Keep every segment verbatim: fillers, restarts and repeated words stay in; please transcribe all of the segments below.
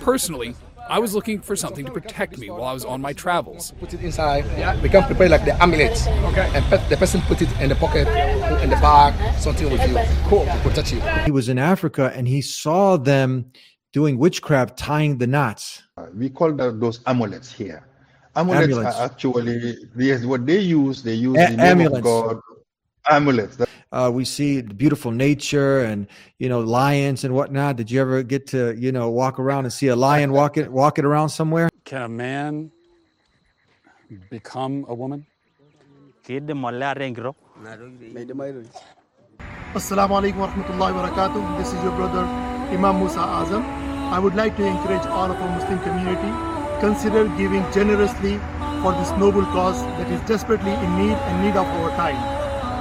personally, I was looking for something to protect me while I was on my travels. Put it inside, yeah. We can prepare like the amulets. Okay. And the person put it in the pocket, in the bag, something with you. Cool. To protect you. He was in Africa and he saw them doing witchcraft, tying the knots. Uh, we call that, those amulets here. Amulets, Amulets. are actually, yes, what they use, they use A- the name amulets. of God. Amulets. That, Uh, we see the beautiful nature and, you know, lions and whatnot. Did you ever get to, you know, walk around and see a lion walking walking around somewhere? Can a man become a woman? Assalamu alaikum wa rahmatullahi wa barakatuh. This is your brother Imam Musa Azam. I would like to encourage all of our Muslim community, consider giving generously for this noble cause that is desperately in need and need of our time.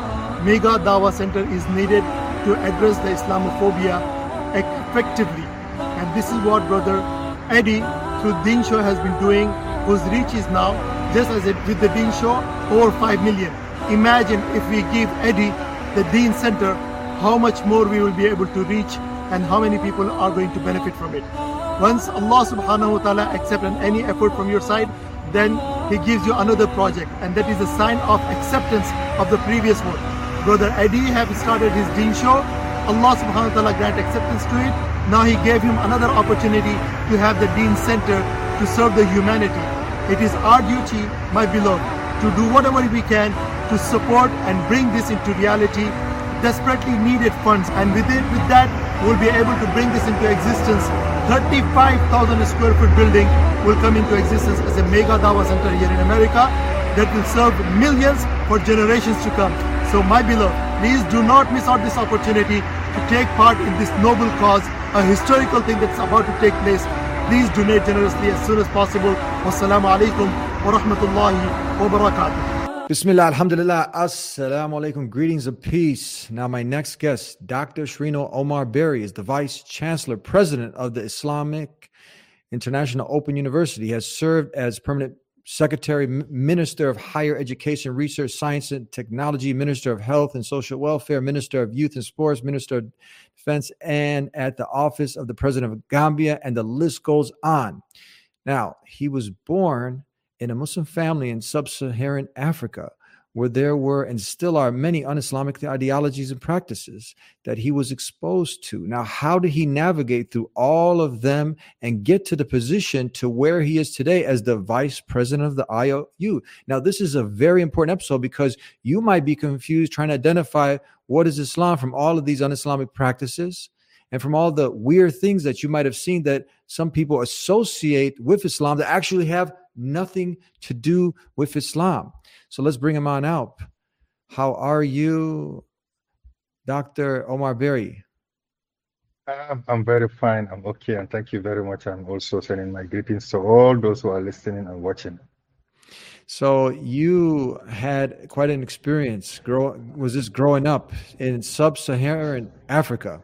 Mega Dawah Center is needed to address the Islamophobia effectively. And this is what brother Eddie through Deen Show has been doing, whose reach is now, just as it with the Deen Show, over five million. Imagine if we give Eddie the Deen Center, how much more we will be able to reach and how many people are going to benefit from it. Once Allah subhanahu wa ta'ala accepts any effort from your side, then He gives you another project, and that is a sign of acceptance of the previous one. Brother Eddie have started his Deen Show. Allah subhanahu wa ta'ala grant acceptance to it. Now He gave him another opportunity to have the Deen Center to serve the humanity. It is our duty, my beloved, to do whatever we can to support and bring this into reality. Desperately needed funds, and with it, with that, we'll be able to bring this into existence. thirty-five thousand square foot building will come into existence as a mega Dawah center here in America that will serve millions for generations to come. So my beloved, please do not miss out this opportunity to take part in this noble cause, a historical thing that's about to take place. Please donate generously as soon as possible. Wassalamu alaikum wa rahmatullahi wa barakatuh. Bismillah, alhamdulillah, assalamu alaikum, greetings of peace. Now my next guest, Doctor Shrino Omar Berry, is the Vice Chancellor, President of the Islamic International Open University. He has served as Permanent Secretary, Minister of Higher Education, Research, Science and Technology, Minister of Health and Social Welfare, Minister of Youth and Sports, Minister of Defense, and at the Office of the President of Gambia, and the list goes on. Now, he was born in a Muslim family in sub-Saharan Africa, where there were and still are many un-Islamic ideologies and practices that he was exposed to. Now, how did he navigate through all of them and get to the position to where he is today as the vice president of the I O U? Now, this is a very important episode because you might be confused trying to identify what is Islam from all of these un-Islamic practices and from all the weird things that you might have seen that some people associate with Islam that actually have nothing to do with Islam. So let's bring him on out. How are you, Doctor Omar Berry? I'm, I'm very fine. I'm okay. And thank you very much. I'm also sending my greetings to all those who are listening and watching. So you had quite an experience. Grow, was this growing up in sub-Saharan Africa?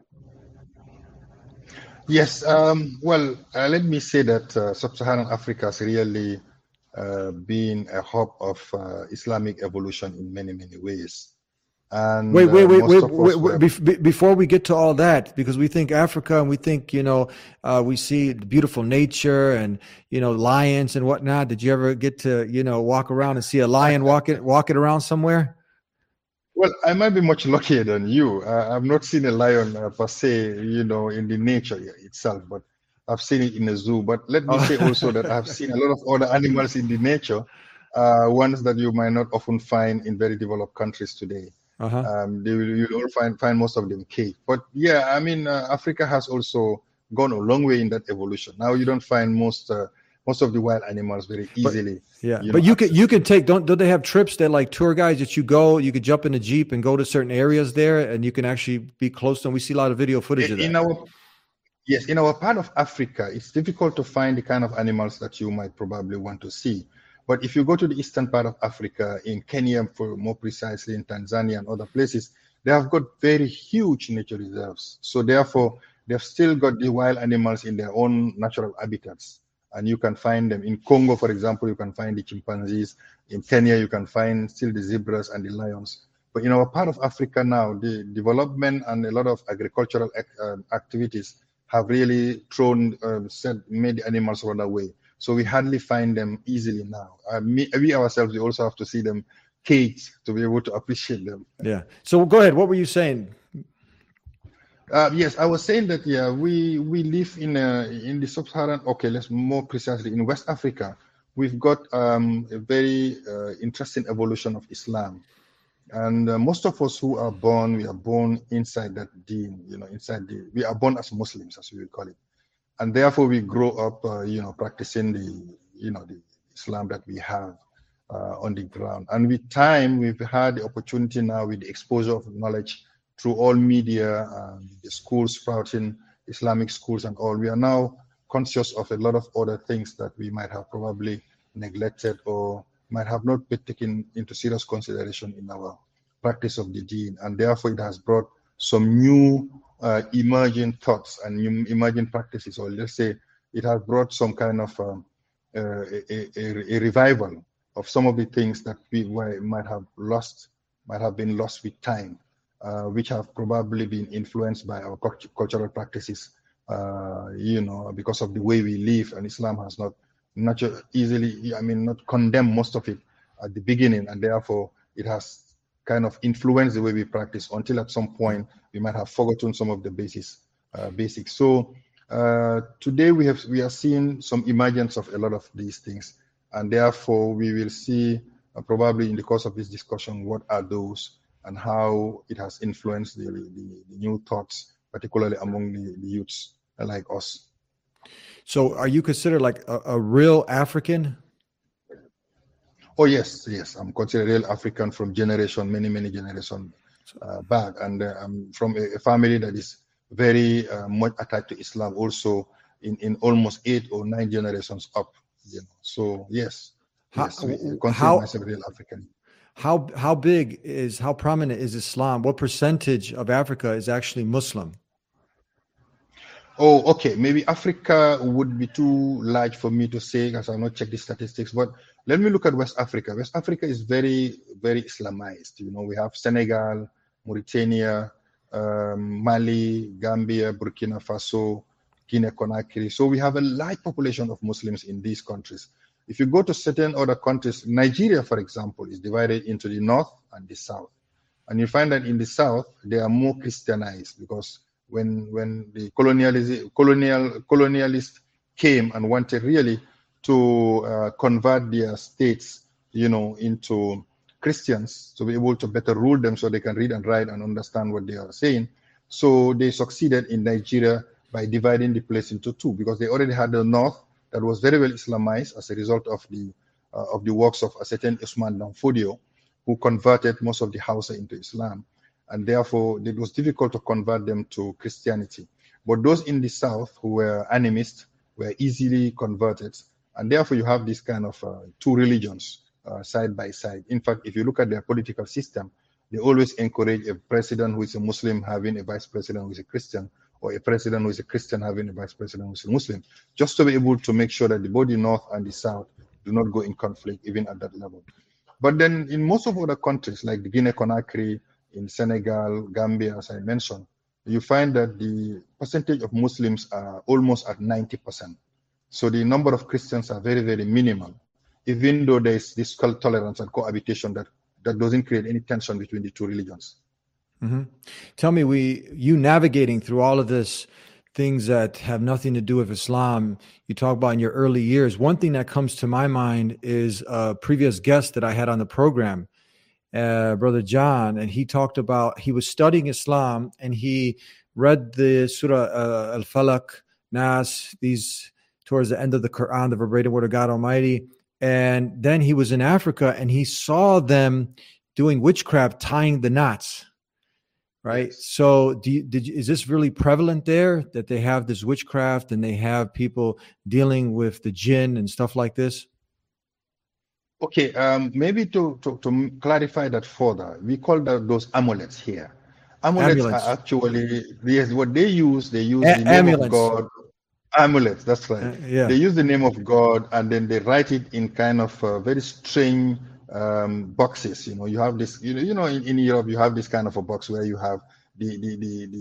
Yes. Um, well, uh, let me say that uh, sub-Saharan Africa has really uh, been a hub of uh, Islamic evolution in many, many ways. And wait, wait, wait, uh, wait, wait, wait bef- before we get to all that, because we think Africa and we think, you know, uh, we see beautiful nature and, you know, lions and whatnot. Did you ever get to, you know, walk around and see a lion walking, walking around somewhere? Well, I might be much luckier than you. Uh, I've not seen a lion uh, per se, you know, in the nature itself, but I've seen it in a zoo. But let me say also that I've seen a lot of other animals in the nature, uh, ones that you might not often find in very developed countries today. Uh-huh. Um, they will, you'll all find, find most of them cave. But yeah, I mean, uh, Africa has also gone a long way in that evolution. Now you don't find most uh, most of the wild animals very easily. But, yeah, you but know, you can you can take don't don't they have trips that like tour guides that you go you could jump in a Jeep and go to certain areas there and you can actually be close to them. We see a lot of video footage in, of that. In our yes, in our part of Africa, it's difficult to find the kind of animals that you might probably want to see. But if you go to the eastern part of Africa, in Kenya, for more precisely in Tanzania and other places, they have got very huge nature reserves. So therefore, they've still got the wild animals in their own natural habitats. And you can find them. In Congo, for example, you can find the chimpanzees. In Kenya, you can find still the zebras and the lions. But in our part of Africa now, the development and a lot of agricultural uh, activities have really thrown, um, set, made the animals run away. So we hardly find them easily now. Uh, me, we ourselves, we also have to see them caged to be able to appreciate them. Yeah. So go ahead. What were you saying? Uh, yes, I was saying that, yeah, we, we live in a, in the sub-Saharan, okay, let's more precisely, in West Africa, we've got um, a very uh, interesting evolution of Islam. And uh, most of us who are born, we are born inside that deen, you know, inside the, we are born as Muslims, as we would call it. And therefore we grow up, uh, you know, practicing the, you know, the Islam that we have uh, on the ground. And with time, we've had the opportunity now with the exposure of knowledge through all media, um, the schools sprouting, Islamic schools and all. We are now conscious of a lot of other things that we might have probably neglected or might have not been taken into serious consideration in our practice of the deen. And therefore it has brought some new uh, emerging thoughts and new emerging practices, or let's say it has brought some kind of um, uh, a, a, a revival of some of the things that we might have lost, might have been lost with time, uh, which have probably been influenced by our cultural practices, uh, you know, because of the way we live. And Islam has not, not easily, I mean, not condemned most of it at the beginning, and therefore it has kind of influence the way we practice until at some point we might have forgotten some of the basis, uh, basics. So uh, today we have we are seeing some emergence of a lot of these things, and therefore we will see uh, probably in the course of this discussion what are those and how it has influenced the, the, the new thoughts, particularly among the, the youths like us. So are you considered like a, a real African? Oh, yes, yes. I'm considered real African from generation, many, many generations uh, back. And uh, I'm from a, a family that is very uh, much attached to Islam also in, in almost eight or nine generations up. You know. So, yes, how, yes, we consider how, myself real African. How, how big is, how prominent is Islam? What percentage of Africa is actually Muslim? Oh, okay. Maybe Africa would be too large for me to say, because I've not checked the statistics. But let me look at West Africa. West Africa is very, very Islamized. You know, we have Senegal, Mauritania, um, Mali, Gambia, Burkina Faso, Guinea-Conakry. So we have a large population of Muslims in these countries. If you go to certain other countries, Nigeria, for example, is divided into the north and the south. And you find that in the south, they are more Christianized because when when the colonialism, colonial colonialists came and wanted really to uh, convert their states, you know, into Christians to be able to better rule them so they can read and write and understand what they are saying. So they succeeded in Nigeria by dividing the place into two, because they already had the north that was very well Islamized as a result of the uh, of the works of a certain Usman Dan Fodio, who converted most of the Hausa into Islam. And therefore, it was difficult to convert them to Christianity. But those in the south who were animists were easily converted. And therefore, you have this kind of uh, two religions uh, side by side. In fact, if you look at their political system, they always encourage a president who is a Muslim having a vice president who is a Christian, or a president who is a Christian having a vice president who is a Muslim, just to be able to make sure that the both the north and the south do not go in conflict, even at that level. But then in most of other countries, like the Guinea-Conakry, in Senegal, Gambia, as I mentioned, you find that the percentage of Muslims are almost at ninety percent. So the number of Christians are very, very minimal, even though there is this tolerance and cohabitation that, that doesn't create any tension between the two religions. Mm-hmm. Tell me, we you navigating through all of this, things that have nothing to do with Islam, you talk about in your early years. One thing that comes to my mind is a previous guest that I had on the program, Uh, Brother John, and he talked about, he was studying Islam and he read the Surah uh, Al-Falaq, Nas, these towards the end of the Quran, the verbatim word of God Almighty. And then he was in Africa and he saw them doing witchcraft, tying the knots, right? Yes. So do you, did you, is this really prevalent there, that they have this witchcraft and they have people dealing with the jinn and stuff like this? Okay, um, maybe to, to, to clarify that further, we call that those amulets here. Amulets, amulets. are actually, yes, what they use, they use A- the name amulets. of God. Amulets, that's right. Uh, yeah. They use the name of God and then they write it in kind of uh, very strange um, boxes. You know, you have this, you know, you know in, in Europe, you have this kind of a box where you have the, the, the, the,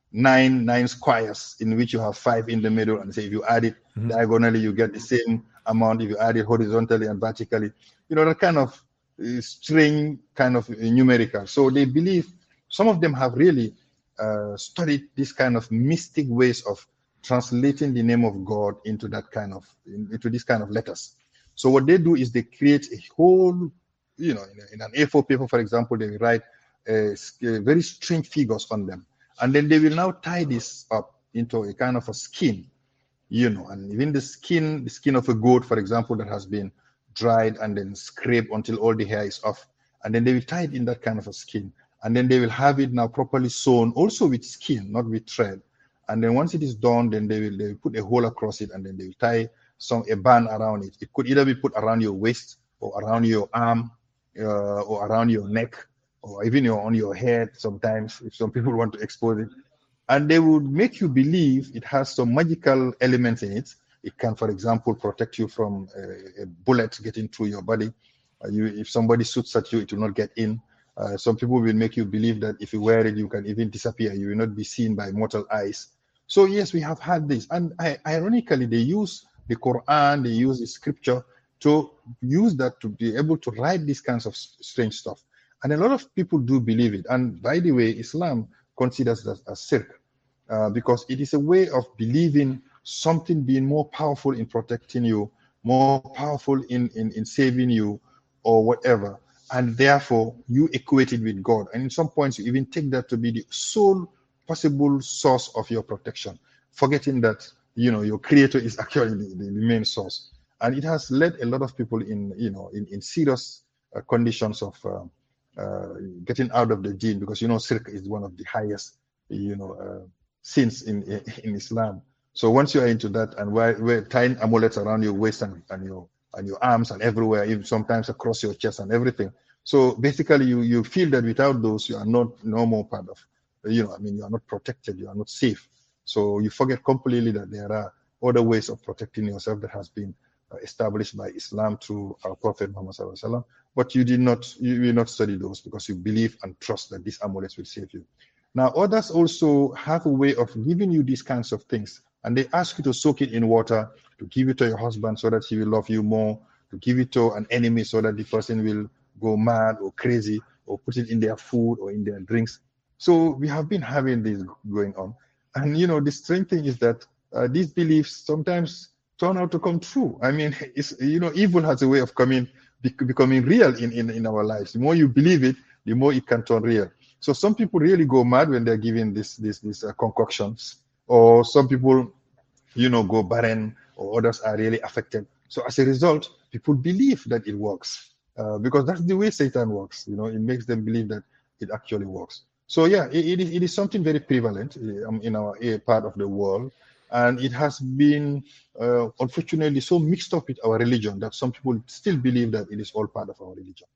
nine nine squares in which you have five in the middle, and say if you add it mm-hmm. diagonally, you get the same amount. If you add it horizontally and vertically, you know, that kind of uh, string kind of uh, numerical. So they believe, some of them have really uh, studied this kind of mystic ways of translating the name of God into that kind of into this kind of letters. So what they do is they create a whole, you know, in, a, in an A four paper, for example, they write uh, very strange figures on them. And then they will now tie this up into a kind of a skin, you know, and even the skin, the skin of a goat, for example, that has been dried and then scraped until all the hair is off. And then they will tie it in that kind of a skin. And then they will have it now properly sewn, also with skin, not with thread. And then once it is done, then they will, they will put a hole across it, and then they will tie some a band around it. It could either be put around your waist or around your arm uh, or around your neck, or even your, on your head sometimes, if some people want to expose it. And they would make you believe it has some magical elements in it. It can, for example, protect you from a, a bullet getting through your body. Uh, you, if somebody shoots at you, it will not get in. Uh, some people will make you believe that if you wear it, you can even disappear. You will not be seen by mortal eyes. So yes, we have had this. And I, ironically, they use the Quran, they use the scripture to use that to be able to write these kinds of strange stuff. And a lot of people do believe it. And by the way, Islam considers that as shirk, uh, because it is a way of believing something being more powerful in protecting you, more powerful in, in, in saving you, or whatever. And therefore, you equate it with God. And in some points, you even take that to be the sole possible source of your protection, forgetting that, you know, your creator is actually the, the main source. And it has led a lot of people in, you know, in, in serious uh, conditions of uh, uh, getting out of the deen, because, you know, shirk is one of the highest, you know, uh, sins in, in, in Islam. So once you are into that, and we're, we're tying amulets around your waist and, and your and your arms and everywhere, even sometimes across your chest and everything. So basically, you you feel that without those, you are not no more part of, you know, I mean, you are not protected, you are not safe. So you forget completely that there are other ways of protecting yourself that has been uh, established by Islam through our Prophet Muhammad Sallallahu Alaihi Wasallam. But you did not, you will not study those because you believe and trust that these amulets will save you. Now, others also have a way of giving you these kinds of things, and they ask you to soak it in water, to give it to your husband so that he will love you more, to give it to an enemy so that the person will go mad or crazy, or put it in their food or in their drinks. So we have been having this going on. And, you know, the strange thing is that uh, these beliefs sometimes turn out to come true. I mean, it's, you know, evil has a way of coming, becoming real in, in, in our lives. The more you believe it, the more it can turn real. So some people really go mad when they're given this, this, these uh, concoctions, or some people, you know, go barren, or others are really affected. So as a result, people believe that it works uh, because that's the way Satan works. You know, it makes them believe that it actually works. So yeah, it, it, is, it is something very prevalent um, in our uh, part of the world. And it has been, uh, unfortunately, so mixed up with our religion that some people still believe that it is all part of our religion.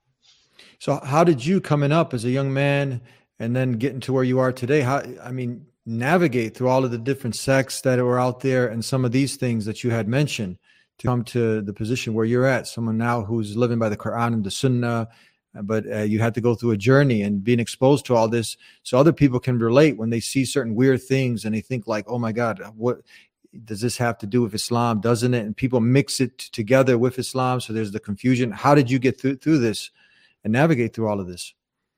So how did you, coming up as a young man and then getting to where you are today, how, I mean, navigate through all of the different sects that were out there and some of these things that you had mentioned to come to the position where you're at, someone now who's living by the Quran and the Sunnah, but uh, you had to go through a journey and being exposed to all this so other people can relate when they see certain weird things and they think like, oh my God, what does this have to do with Islam? Doesn't it? And people mix it together with Islam. So there's the confusion. How did you get through, through this and navigate through all of this?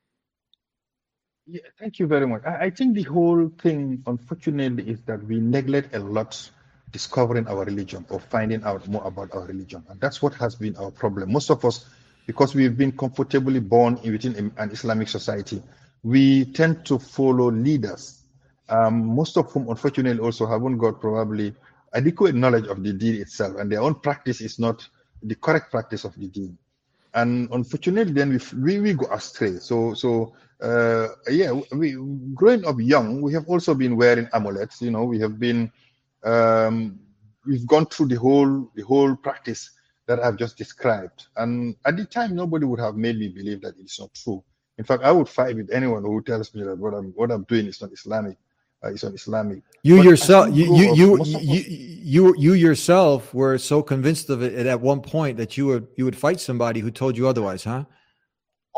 Yeah, thank you very much. I, I think the whole thing, unfortunately, is that we neglect a lot discovering our religion or finding out more about our religion. And that's what has been our problem. Most of us, because we've been comfortably born within an Islamic society, we tend to follow leaders, um, most of whom, unfortunately, also haven't got probably adequate knowledge of the deen itself, and their own practice is not the correct practice of the deen. And unfortunately, then we we, we go astray. So so uh, yeah, we growing up young, we have also been wearing amulets. You know, we have been um, we've gone through the whole the whole practice that I've just described. And at the time, nobody would have made me believe that it's not true. In fact, I would fight with anyone who tells me that what I'm what I'm doing is not Islamic. Uh, it's not Islamic. You but yourself, you you you, you, you you you yourself were so convinced of it at one point that you would you would fight somebody who told you otherwise, huh?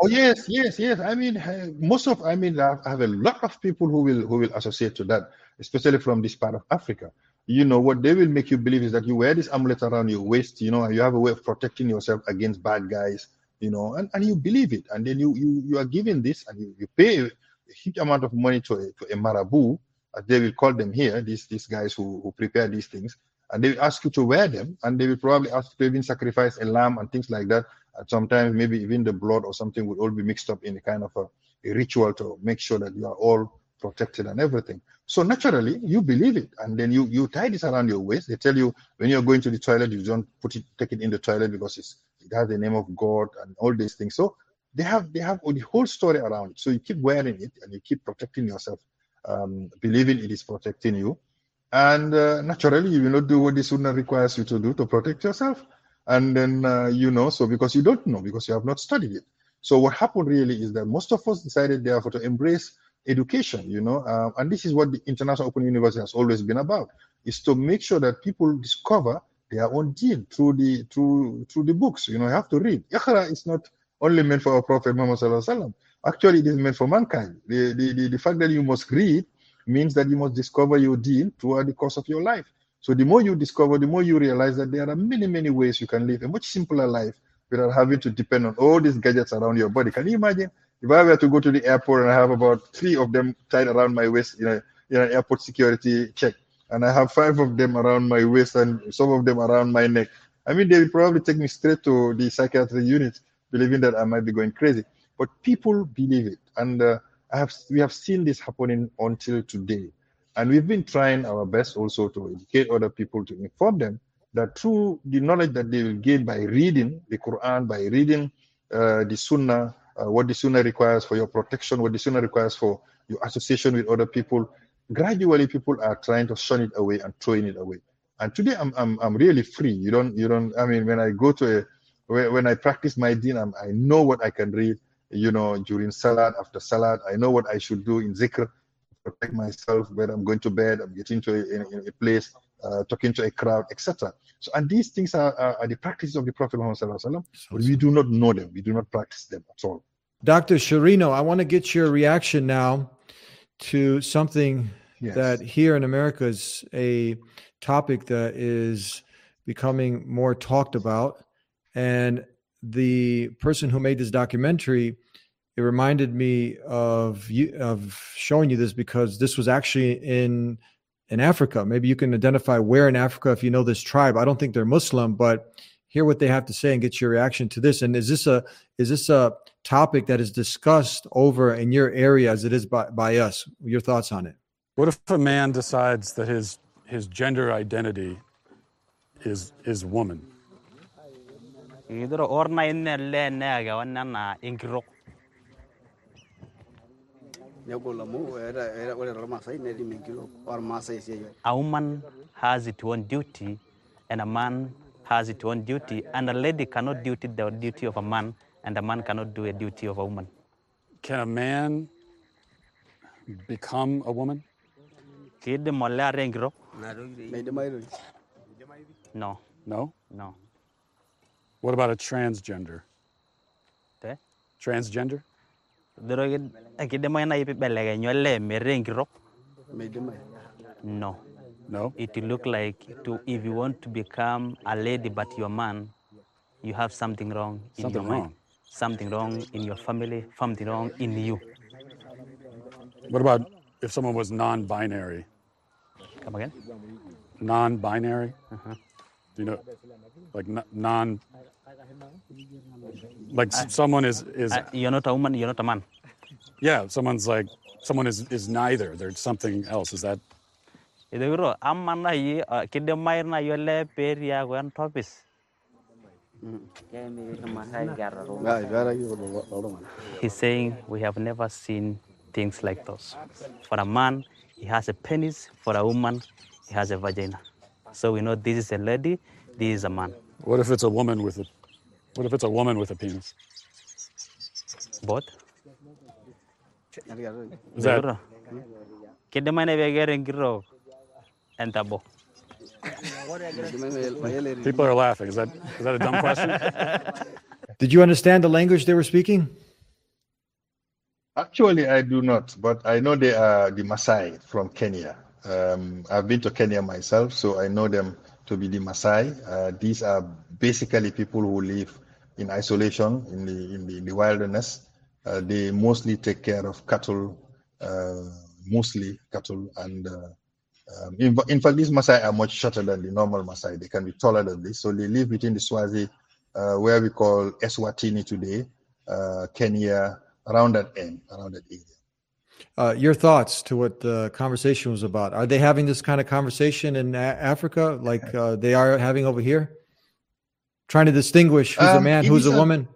Oh yes, yes, yes. I mean, uh, most of I mean, I have a lot of people who will who will associate to that, especially from this part of Africa. You know what they will make you believe is that you wear this amulet around your waist. You know, and you have a way of protecting yourself against bad guys. You know, and, and you believe it, and then you you you are given this, and you, you pay a huge amount of money to a, to a marabout, as they will call them here. These these guys who who prepare these things, and they will ask you to wear them, and they will probably ask you to even sacrifice a lamb and things like that. And sometimes maybe even the blood or something would all be mixed up in a kind of a, a ritual to make sure that you are all protected and everything. So naturally, you believe it, and then you you tie this around your waist. They tell you when you're going to the toilet, you don't put it, take it in the toilet because it's, it has the name of God and all these things. So they have they have the whole story around it. So you keep wearing it and you keep protecting yourself, um, believing it is protecting you, and uh, naturally you will not do what the Sunnah requires you to do to protect yourself. And then, uh, you know, so because you don't know, because you have not studied it. So what happened really is that most of us decided, therefore, to embrace education, you know, uh, and this is what the International Open University has always been about, is to make sure that people discover their own deen through the through through the books. You know, you have to read. Iqra is not only meant for our Prophet Muhammad Sallallahu Alaihi Wasallam. Actually, it is meant for mankind. The, the, the, the fact that you must read means that you must discover your deen throughout the course of your life. So the more you discover, the more you realize that there are many, many ways you can live a much simpler life without having to depend on all these gadgets around your body. Can you imagine if I were to go to the airport and I have about three of them tied around my waist in, a, in an airport security check, and I have five of them around my waist and some of them around my neck? I mean, they will probably take me straight to the psychiatric unit, believing that I might be going crazy. But people believe it, and uh, I have we have seen this happening until today. And we've been trying our best also to educate other people, to inform them that through the knowledge that they will gain by reading the Quran, by reading uh, the Sunnah, uh, what the Sunnah requires for your protection, what the Sunnah requires for your association with other people, gradually people are trying to shun it away and throwing it away. And today I'm I'm I'm really free. You don't you don't. I mean, when I go to a when I practice my deen, I'm, I know what I can read. You know, during salat, after salat, I know what I should do in zikr. Protect myself when I'm going to bed, I'm getting to a, a place, uh, talking to a crowd, et cetera. So, and these things are, are, are the practices of the Prophet Muhammad Sallallahu Alaihi Wasallam, but we do not know them. We do not practice them at all. Doctor Sherino, I want to get your reaction now to something yes. that here in America is a topic that is becoming more talked about. And the person who made this documentary, it reminded me of you of showing you this because this was actually in in Africa. Maybe you can identify where in Africa if you know this tribe. I don't think they're Muslim, but hear what they have to say and get your reaction to this. And is this a is this a topic that is discussed over in your area as it is by, by us? Your thoughts on it? What if a man decides that his his gender identity is is woman? A woman has its own duty, and a man has its own duty, and a lady cannot do the duty of a man, and a man cannot do a duty of a woman. Can a man become a woman? No. No? No. What about a transgender? Eh? Transgender? No. No? It will look like to, if you want to become a lady but you're a man, you have something wrong in something your wrong. mind. Something wrong in your family, something wrong in you. What about if someone was non-binary? Come again? Non-binary? Uh-huh. Do you know, like non, like uh, someone is is. Uh, you're not a woman. You're not a man. Yeah, someone's like someone is is neither. There's something else. Is that? He's saying we have never seen things like those. For a man, he has a penis. For a woman, he has a vagina. So we know this is a lady, this is a man. What if it's a woman with a, what if it's a woman with a penis? Both. Is that? People are laughing. Is that is that a dumb question? Did you understand the language they were speaking? Actually, I do not, but I know they are the Maasai from Kenya. Um, I've been to Kenya myself, so I know them to be the Maasai. Uh, these are basically people who live in isolation in the in the, in the wilderness. Uh, they mostly take care of cattle, uh, mostly cattle, and uh, um, in, in fact, these Maasai are much shorter than the normal Maasai. They can be taller than this. So they live between the Swazi, uh, where we call Eswatini today, uh, Kenya, around that end, around that area. Uh, your thoughts to what the conversation was about? Are they having this kind of conversation in a- Africa like uh, they are having over here? Trying to distinguish who's Um, a man, it who's is a a- woman?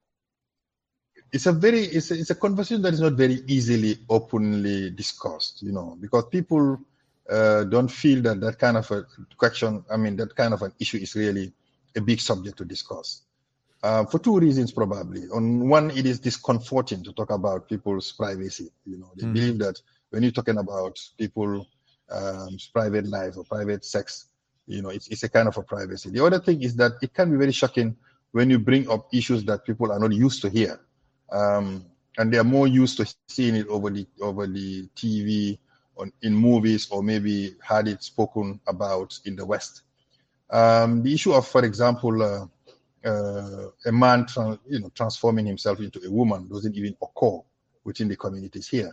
It's a very, it's a, it's a conversation that is not very easily openly discussed, you know, because people uh, don't feel that that kind of a question, I mean, that kind of an issue is really a big subject to discuss. Uh, for two reasons, probably. On one, it is discomforting to talk about people's privacy. You know, they Mhm. believe that when you're talking about people's um, private life or private sex, you know, it's, it's a kind of a privacy. The other thing is that it can be very shocking when you bring up issues that people are not used to hear, um, and they are more used to seeing it over the over the T V, on in movies, or maybe had it spoken about in the West. Um, the issue of, for example. Uh, Uh, a man tran- you know, transforming himself into a woman doesn't even occur within the communities here.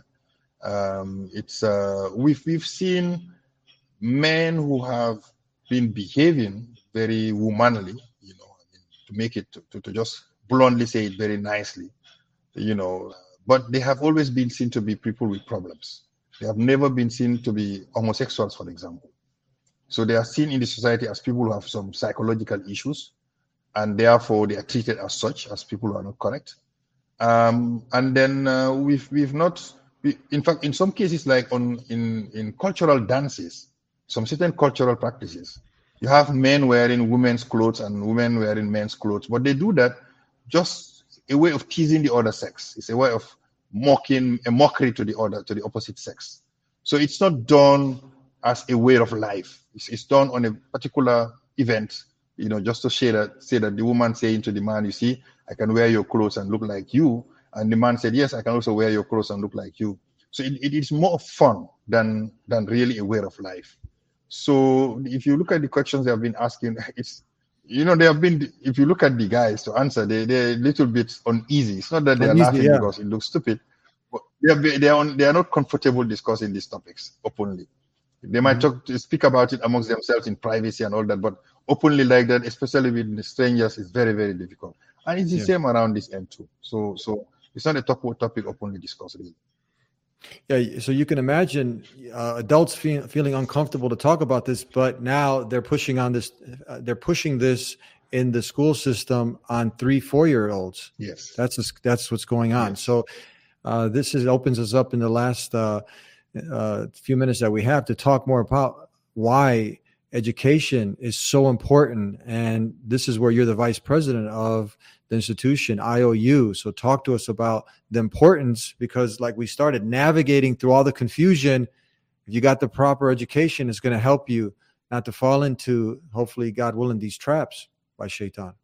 Um, it's uh, we've we've seen men who have been behaving very womanly, you know, I mean, to make it to, to, to just bluntly say it very nicely, you know, but they have always been seen to be people with problems. They have never been seen to be homosexuals, for example. So they are seen in the society as people who have some psychological issues, and therefore they are treated as such, as people who are not correct. Um, and then uh, we've we've not, we, in fact, in some cases, like on in in cultural dances, some certain cultural practices, you have men wearing women's clothes and women wearing men's clothes, but they do that just a way of teasing the other sex. It's a way of mocking, a mockery to the other, to the opposite sex. So it's not done as a way of life. It's, it's done on a particular event, you know, just to say that, say that the woman saying to the man, you see, I can wear your clothes and look like you. And the man said, yes, I can also wear your clothes and look like you. So it, it is more fun than, than really a way of life. So if you look at the questions they have been asking, it's, you know, they have been, if you look at the guys to answer, they, they're a little bit uneasy. It's not that they're Uneasy, laughing yeah. because it looks stupid, but they are, they are, on, they are not comfortable discussing these topics openly. They might talk to speak about it amongst themselves in privacy and all that, but openly like that, especially with the strangers, is very, very difficult. And it's the Yeah. same around this end too. So, so it's not a top topic openly discussed really. Yeah, so you can imagine uh, adults feel, feeling uncomfortable to talk about this, but now they're pushing on this. Uh, they're pushing this in the school system on three, four-year-olds. Yes. That's just, that's what's going on. Yes. So uh, this is opens us up in the last uh, uh, few minutes that we have to talk more about why education is so important. And this is where you're the vice president of the institution, I O U. So talk to us about the importance, because like we started navigating through all the confusion, if you got the proper education, it's going to help you not to fall into, hopefully, God willing, these traps by Shaitan.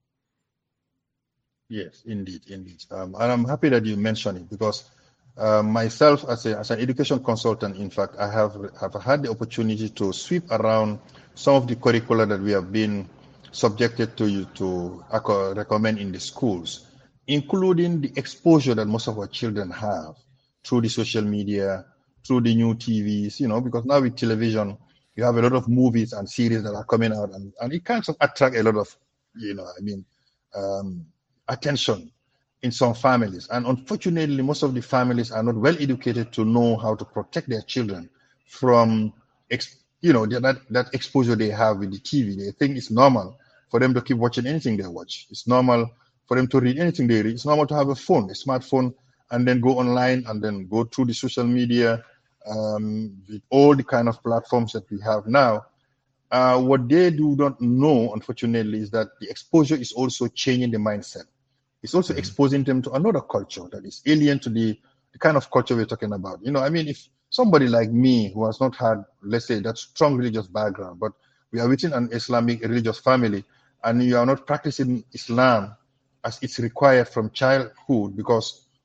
Yes, indeed, indeed. Um, and I'm happy that you mentioned it, because uh, myself, as, a, as an education consultant, in fact, I have, have had the opportunity to sweep around some of the curricula that we have been subjected to to uh, recommend in the schools, including the exposure that most of our children have through the social media, through the new T Vs, you know, because now with television, you have a lot of movies and series that are coming out, and, and it kind of attract a lot of, you know, I mean, um, attention in some families. And unfortunately, most of the families are not well educated to know how to protect their children from, you know, that, that exposure they have with the T V. They think it's normal for them to keep watching anything they watch. It's normal for them to read anything they read. It's normal to have a phone, a smartphone, and then go online and then go through the social media, um, with all the kind of platforms that we have now. Uh, what they do not know, unfortunately, is that the exposure is also changing the mindset. It's also mm-hmm. exposing them to another culture that is alien to the, the kind of culture we're talking about. You know, I mean, if somebody like me who has not had, let's say, that strong religious background, but we are within an Islamic religious family, and you are not practicing Islam as it's required from childhood, because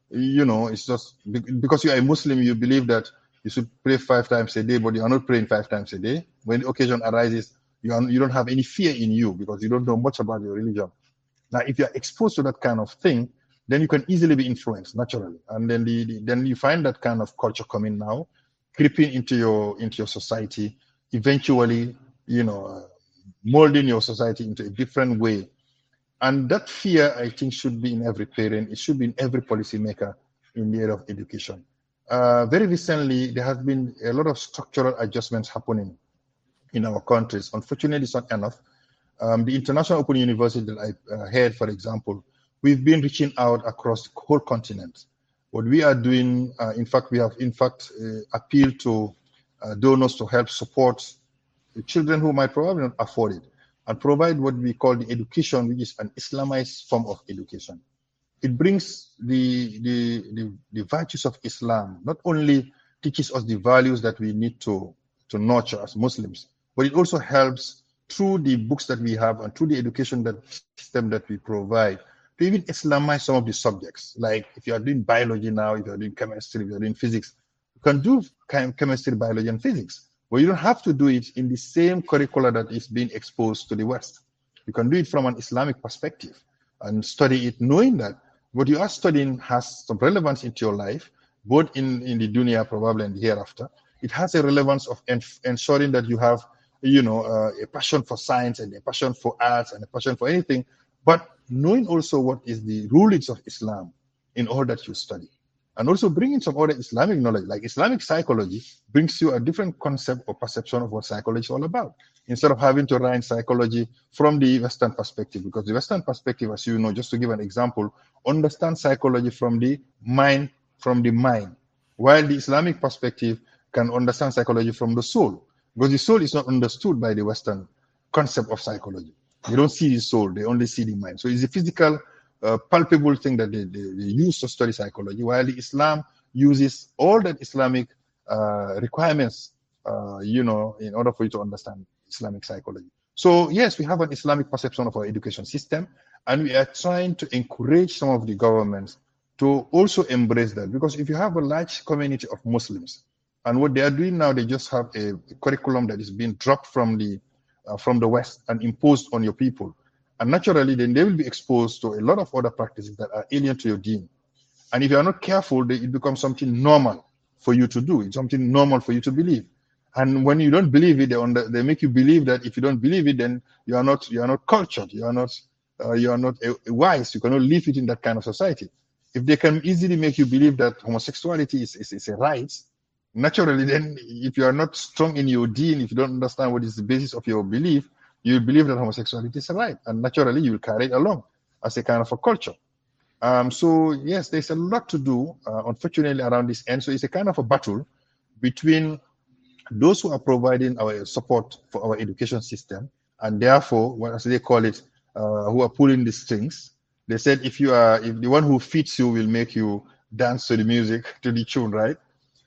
You know, it's just because you are a Muslim, you believe that you should pray five times a day, but you are not praying five times a day. When the occasion arises, you, are, you don't have any fear in you because you don't know much about your religion. Now, if you are exposed to that kind of thing, then you can easily be influenced naturally, and then the, the then you find that kind of culture coming now, creeping into your into your society, eventually, you know, uh, molding your society into a different way. And that fear, I think, should be in every parent. It should be in every policymaker in the area of education. Uh, very recently, there has been a lot of structural adjustments happening in our countries. Unfortunately, it's not enough. Um, the International Open University that I uh, heard, for example, we've been reaching out across the whole continent. What we are doing, uh, in fact, we have in fact uh, appealed to uh, donors to help support the children who might probably not afford it, and provide what we call the education, which is an Islamized form of education. It brings the, the, the, the virtues of Islam, not only teaches us the values that we need to, to nurture as Muslims, but it also helps through the books that we have and through the education that system that we provide to even Islamize some of the subjects. Like if you are doing biology now, if you are doing chemistry, if you are doing physics, you can do chemistry, biology, and physics. But you don't have to do it in the same curricula that is being exposed to the West. You can do it from an Islamic perspective and study it knowing that what you are studying has some relevance into your life, both in, in the dunya probably and the hereafter. It has a relevance of enf- ensuring that you have, you know, uh, a passion for science and a passion for arts and a passion for anything, but knowing also what is the rulings of Islam in all that you study. And also bringing some other Islamic knowledge, like Islamic psychology brings you a different concept or perception of what psychology is all about. Instead of having to write psychology from the Western perspective, because the Western perspective, as you know, just to give an example, understands psychology from the mind, from the mind, while the Islamic perspective can understand psychology from the soul, because the soul is not understood by the Western concept of psychology. They don't see the soul, they only see the mind. So it's a physical, uh, palpable thing that they, they, they use to study psychology, while the Islam uses all that Islamic uh, requirements, uh, you know, in order for you to understand Islamic psychology. So yes, we have an Islamic perception of our education system, and we are trying to encourage some of the governments to also embrace that, because if you have a large community of Muslims, and what they are doing now, they just have a, a curriculum that is being dropped from the uh, from the West and imposed on your people, and naturally, then they will be exposed to a lot of other practices that are alien to your deen. And if you are not careful, they, it becomes something normal for you to do. It's something normal for you to believe. And when you don't believe it, they, under, they make you believe that if you don't believe it, then you are not you are not cultured. You are not uh, you are not a, a wise. You cannot live within that kind of society. If they can easily make you believe that homosexuality is, is, is a right, naturally, then if you are not strong in your deen, if you don't understand what is the basis of your belief, you believe that homosexuality is a right, and naturally you will carry it along as a kind of a culture. Um, so yes, there's a lot to do, uh, unfortunately, around this end. So it's a kind of a battle between those who are providing our support for our education system, and therefore, what as they call it, uh, who are pulling the strings. They said if you are, if the one who feeds you will make you dance to the music, to the tune, right?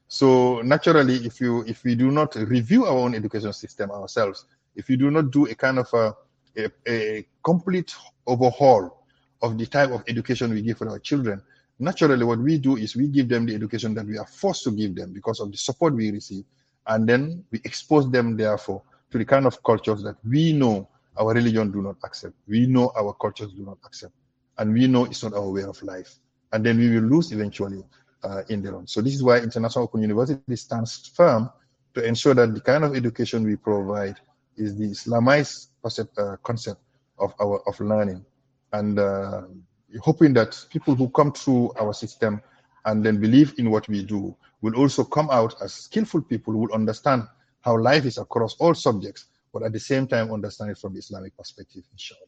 So naturally, if you if we do not review our own education system ourselves, if we do not do a kind of a, a, a complete overhaul of the type of education we give for our children, naturally what we do is we give them the education that we are forced to give them because of the support we receive, and then we expose them therefore to the kind of cultures that we know our religion do not accept, we know our cultures do not accept, and we know it's not our way of life, and then we will lose eventually uh, in the run. So this is why International Open University stands firm to ensure that the kind of education we provide is the Islamized concept, uh, concept of our of learning, and uh, hoping that people who come through our system and then believe in what we do will also come out as skillful people who will understand how life is across all subjects, but at the same time understand it from the Islamic perspective, inshallah.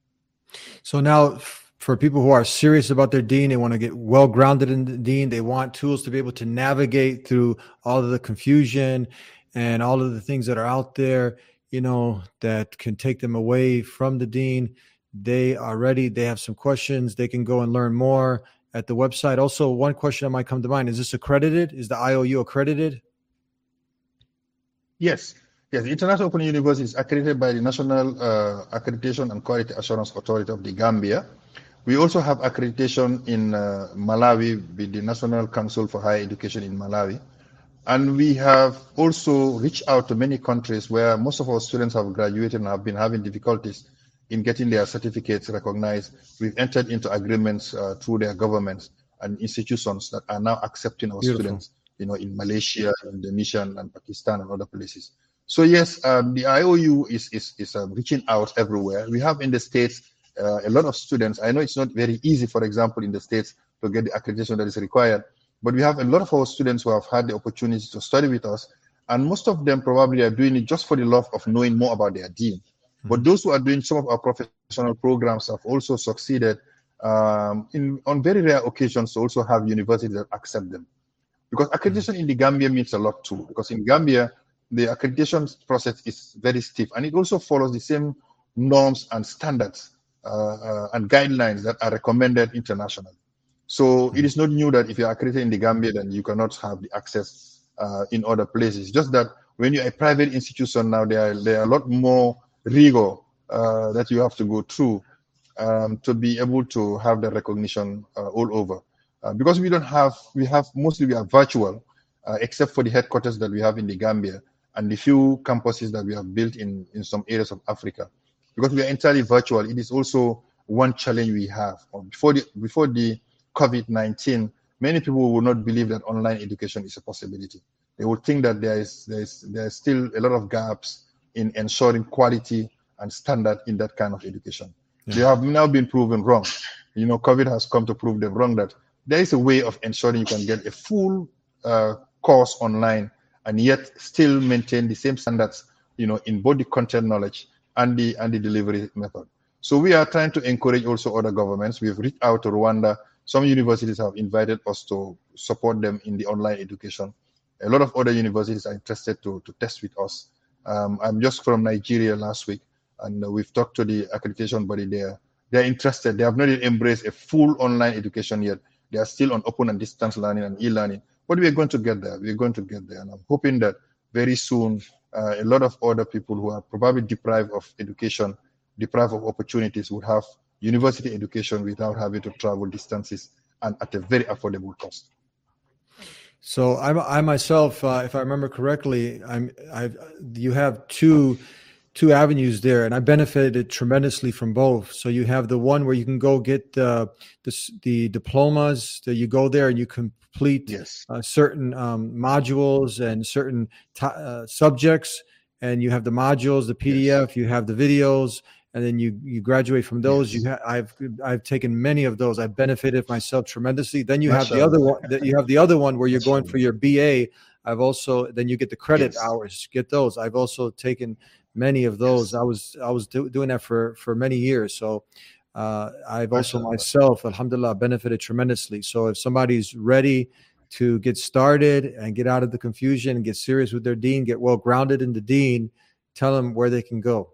So now, for people who are serious about their deen, they want to get well grounded in the deen, they want tools to be able to navigate through all of the confusion and all of the things that are out there, you know, that can take them away from the deen. They are ready. They have some questions. They can go and learn more at the website. Also, one question that might come to mind, is this accredited? Is the I O U accredited? Yes. Yes, the International Open University is accredited by the National uh, Accreditation and Quality Assurance Authority of the Gambia. We also have accreditation in uh, Malawi with the National Council for Higher Education in Malawi. And we have also reached out to many countries where most of our students have graduated and have been having difficulties in getting their certificates recognized. We've entered into agreements uh, through their governments and institutions that are now accepting our Beautiful. students, you know, in Malaysia, Indonesia, and Pakistan and other places. So yes, um, the I O U is is, is um, reaching out everywhere. We have in the States uh, a lot of students. I know it's not very easy, for example, in the States to get the accreditation that is required, but we have a lot of our students who have had the opportunity to study with us, and most of them probably are doing it just for the love of knowing more about their deen. Mm-hmm. But those who are doing some of our professional programs have also succeeded um, in on very rare occasions to also have universities that accept them. Because accreditation in the Gambia means a lot too, because in Gambia, the accreditation process is very stiff, and it also follows the same norms and standards uh, uh, and guidelines that are recommended internationally. So it is not new that if you're accredited in the Gambia, then you cannot have the access uh, in other places. Just that when you're a private institution now, there are, there are a lot more rigor uh, that you have to go through um, to be able to have the recognition uh, all over. Uh, because we don't have, we have, mostly we are virtual, uh, except for the headquarters that we have in the Gambia and the few campuses that we have built in, in some areas of Africa. Because we are entirely virtual, it is also one challenge we have. Before the, before the COVID nineteen, many people will not believe that online education is a possibility. They would think that there is, there is, there is still a lot of gaps in ensuring quality and standard in that kind of education. Yeah. They have now been proven wrong. You know, COVID has come to prove them wrong that there is a way of ensuring you can get a full uh, course online and yet still maintain the same standards, you know, in both the content knowledge and the and the delivery method. So we are trying to encourage also other governments. We've reached out to Rwanda. Some universities have invited us to support them in the online education. A lot of other universities are interested to, to test with us. Um, I'm just from Nigeria last week, and we've talked to the accreditation body there. They're interested. They have not yet embraced a full online education yet. They are still on open and distance learning and e-learning. But we are going to get there. We're going to get there. And I'm hoping that very soon, uh, a lot of other people who are probably deprived of education, deprived of opportunities, would have university education without having to travel distances and at a very affordable cost. So I, I myself, uh, if I remember correctly, I'm, I've, you have two two avenues there, and I benefited tremendously from both. So you have the one where you can go get uh, the, the diplomas, that you go there and you complete yes. uh, certain um, modules and certain t- uh, subjects, and you have the modules, the P D F, yes. you have the videos, and then you you graduate from those. Yes. You ha- I've I've taken many of those. I've benefited myself tremendously. Then you Mashallah. have the other one. That you have the other one where you're going for your B A. I've also then you get the credit yes. hours. Get those. I've also taken many of those. Yes. I was I was do, doing that for for many years. So uh, I've also Mashallah. myself, alhamdulillah, benefited tremendously. So if somebody's ready to get started and get out of the confusion and get serious with their deen, get well grounded in the deen, tell them where they can go.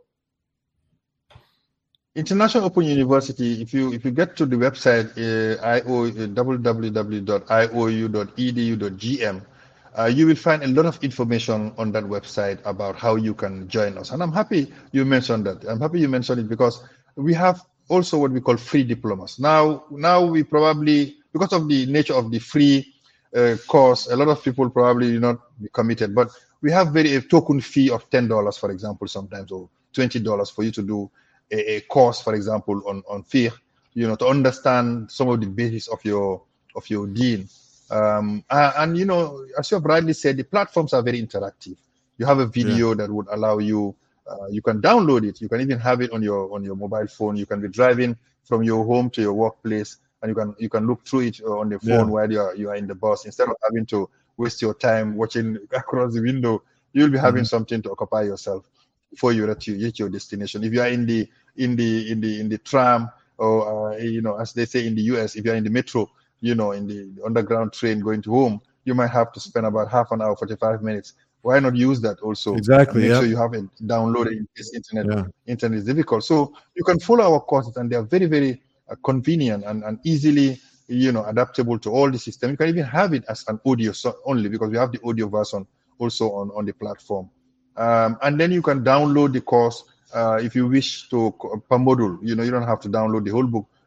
International Open University, if you if you get to the website uh, I O uh, w w w dot i o u dot e d u dot g m, uh, you will find a lot of information on that website about how you can join us. And I'm happy you mentioned that. I'm happy you mentioned it because we have also what we call free diplomas. Now, now we probably, because of the nature of the free uh, course, a lot of people probably do not be committed, but we have very a token fee of ten dollars, for example, sometimes, or twenty dollars for you to do A, a course, for example, on on fiqh, you know, to understand some of the basics of your of your deen. Um, and, and you know, as you have rightly said, the platforms are very interactive. You have a video yeah. that would allow you. Uh, you can download it. You can even have it on your on your mobile phone. You can be driving from your home to your workplace, and you can you can look through it on the phone yeah. while you are you are in the bus. Instead of having to waste your time watching across the window, you'll be having mm-hmm. something to occupy yourself before you reach your destination. If you are in the in the in the in the tram, or uh, you know, as they say in the U S, if you are in the metro, you know, in the underground train going to home, you might have to spend about half an hour, forty-five minutes. Why not use that also? Exactly. Make yeah. sure you have it downloaded in case internet yeah. internet is difficult. So you can follow our courses, and they are very very uh, convenient and, and easily, you know, adaptable to all the systems. You can even have it as an audio so only, because we have the audio version also on on the platform. Um, and then you can download the course uh, if you wish to per module. You know, you don't have to download the whole book.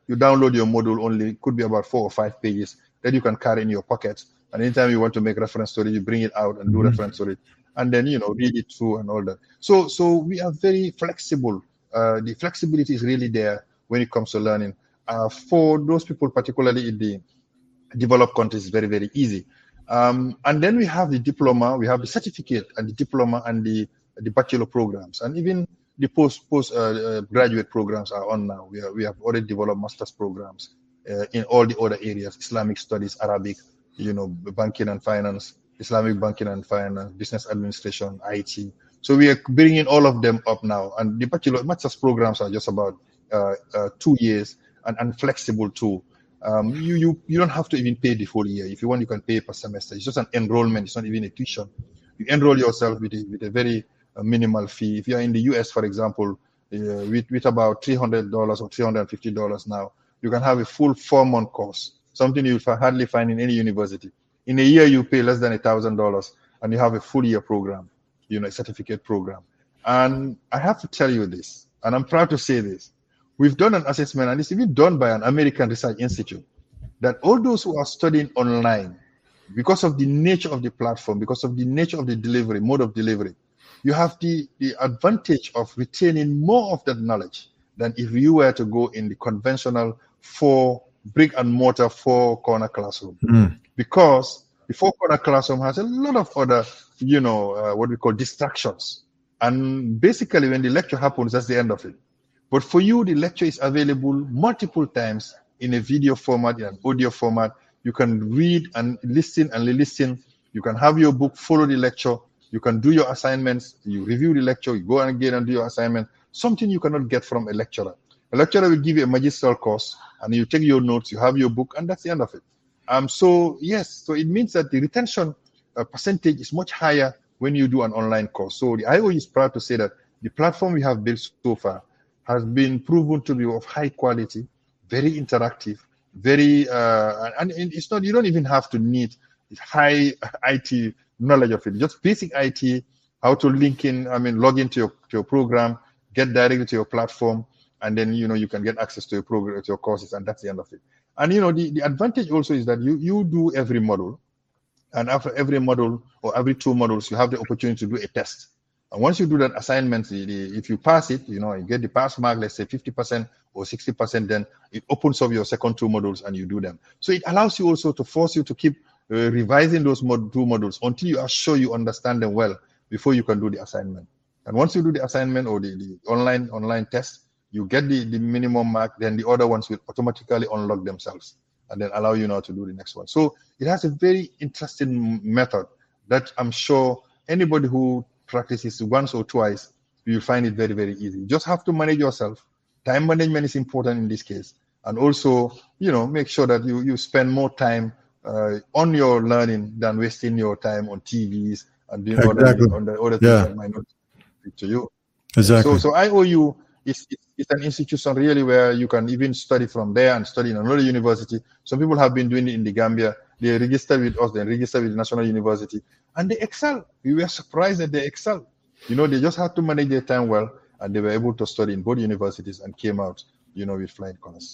you download your module only, could be about four or five pages that you can carry in your pocket. And anytime you want to make reference to it, you bring it out and do mm-hmm. reference to it. And then, you know, read it through and all that. So, so we are very flexible. Uh, the flexibility is really there when it comes to learning. Uh, for those people, particularly in the developed countries, it's very, very easy. Um, and then we have the diploma, we have the certificate and the diploma and the, the bachelor programs. And even the post, post uh, uh, graduate programs are on now. We, are, we have already developed master's programs uh, in all the other areas, Islamic studies, Arabic, you know, banking and finance, Islamic banking and finance, business administration, I T. So we are bringing all of them up now. And the bachelor master's programs are just about uh, uh, two years and, and flexible too. Um, you, you, you don't have to even pay the full year. If you want, you can pay per semester. It's just an enrollment. It's not even a tuition. You enroll yourself with a, with a very uh, minimal fee. If you're in the U S, for example, uh, with, with about three hundred dollars or three hundred fifty dollars now, you can have a full four-month course, something you'll hardly find in any university. In a year, you pay less than one thousand dollars, and you have a full year program, you know, a certificate program. And I have to tell you this, and I'm proud to say this. We've done an assessment, and it's even done by an American Research Institute, that all those who are studying online, because of the nature of the platform, because of the nature of the delivery, mode of delivery, you have the, the advantage of retaining more of that knowledge than if you were to go in the conventional four brick and mortar four corner classroom. Mm. Because the four corner classroom has a lot of other, you know, uh, what we call distractions. And basically when the lecture happens, that's the end of it. But for you, the lecture is available multiple times in a video format, in an audio format. You can read and listen and listen. You can have your book, follow the lecture. You can do your assignments. You review the lecture. You go again and do your assignment. Something you cannot get from a lecturer. A lecturer will give you a magistral course, and you take your notes, you have your book, and that's the end of it. Um, so, yes, so it means that the retention uh, percentage is much higher when you do an online course. So the I O U is proud to say that the platform we have built so far has been proven to be of high quality, very interactive, very, uh, and it's not, you don't even have to need high I T knowledge of it. Just basic I T, how to link in, I mean, log into your, to your program, get directly to your platform, and then, you know, you can get access to your program, to your courses, and that's the end of it. And, you know, the, the advantage also is that you, you do every module, and after every module or every two modules, you have the opportunity to do a test. And once you do that assignment, the, the, if you pass it, you know, you get the pass mark, let's say fifty percent or sixty percent, then it opens up your second two modules and you do them. So it allows you also to force you to keep uh, revising those mod two modules until you are sure you understand them well before you can do the assignment. And once you do the assignment or the, the online online test, you get the, the minimum mark, then the other ones will automatically unlock themselves and then allow you now to do the next one. So it has a very interesting method that I'm sure anybody who practices once or twice, you'll find it very, very easy. You just have to manage yourself. Time management is important in this case. And also, you know, make sure that you, you spend more time uh, on your learning than wasting your time on T Vs and doing exactly. other, on the other things yeah. that might not speak to you. Exactly. So, so I O U is, is an institution really where you can even study from there and study in another university. Some people have been doing it in the Gambia. They register with us, they register with the National University, and they excel. We were surprised that they excel. You know, they just had to manage their time well, and they were able to study in both universities and came out, you know, with flying colors.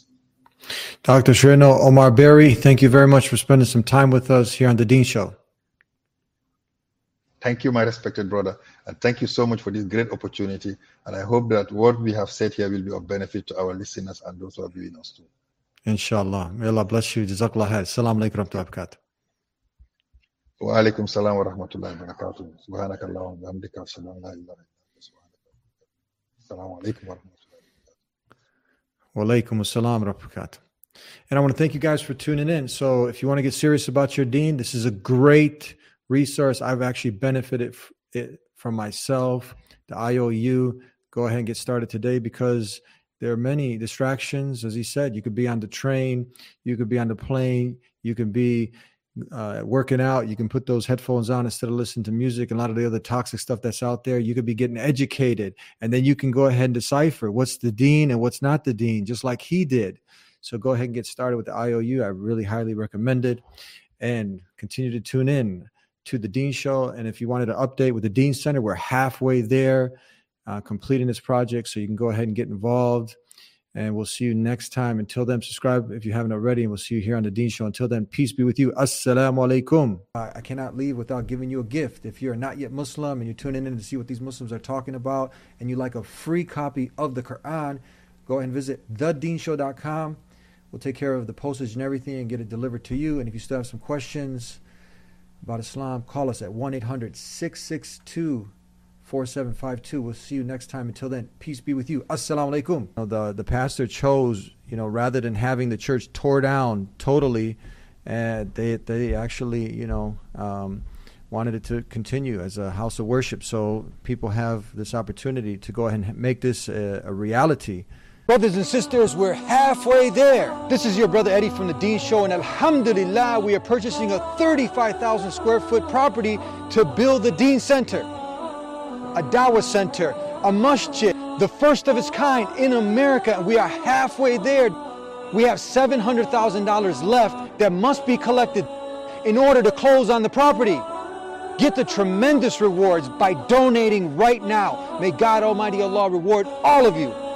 Doctor Shrino Omar Berry, thank you very much for spending some time with us here on The Dean Show. Thank you, my respected brother, and thank you so much for this great opportunity. And I hope that what we have said here will be of benefit to our listeners and those who are viewing us too. Inshallah. May Allah bless you. Jazakallah khair. Assalamu alaikum wa rahmatullahi wa barakatuh. Wa alaikum salam wa rahmatullahi wa barakatuh. Subhanakallah wa bihamdika ashhadu an la ilaha illa anta. Assalamu alaikum wa rahmatullahi wa barakatuh. Wa alaikum assalam wa barakatuh. And I want to thank you guys for tuning in. So if you want to get serious about your deen, this is a great resource. I've actually benefited from myself, the I O U. Go ahead and get started today because there are many distractions. As he said, you could be on the train, you could be on the plane, you could be uh, working out. You can put those headphones on instead of listening to music and a lot of the other toxic stuff that's out there. You could be getting educated, and then you can go ahead and decipher what's the deen and what's not the deen, just like he did. So go ahead and get started with the I O U. I really highly recommend it, and continue to tune in to the Dean Show. And if you wanted to update with the Dean Center, we're halfway there, uh, completing this project. So you can go ahead and get involved. And we'll see you next time. Until then, subscribe if you haven't already, and we'll see you here on The Deen Show. Until then, peace be with you. Assalamu alaikum. I cannot leave without giving you a gift. If you're not yet Muslim and you're tuning in to see what these Muslims are talking about, and you like a free copy of the Quran, go ahead and visit the deen show dot com. We'll take care of the postage and everything and get it delivered to you. And if you still have some questions about Islam, call us at one eight hundred six six two four seven five two. We'll see you next time. Until then, peace be with you. Assalamu alaikum. You know, the, the pastor chose, you know, rather than having the church tore down totally, uh, they, they actually, you know, um, wanted it to continue as a house of worship. So people have this opportunity to go ahead and make this a, a reality. Brothers and sisters, we're halfway there. This is your brother Eddie from The Deen Show, and alhamdulillah, we are purchasing a thirty-five thousand square foot property to build the Deen Center, a Dawah Center, a masjid, the first of its kind in America, and we are halfway there. We have seven hundred thousand dollars left that must be collected in order to close on the property. Get the tremendous rewards by donating right now. May God Almighty Allah reward all of you.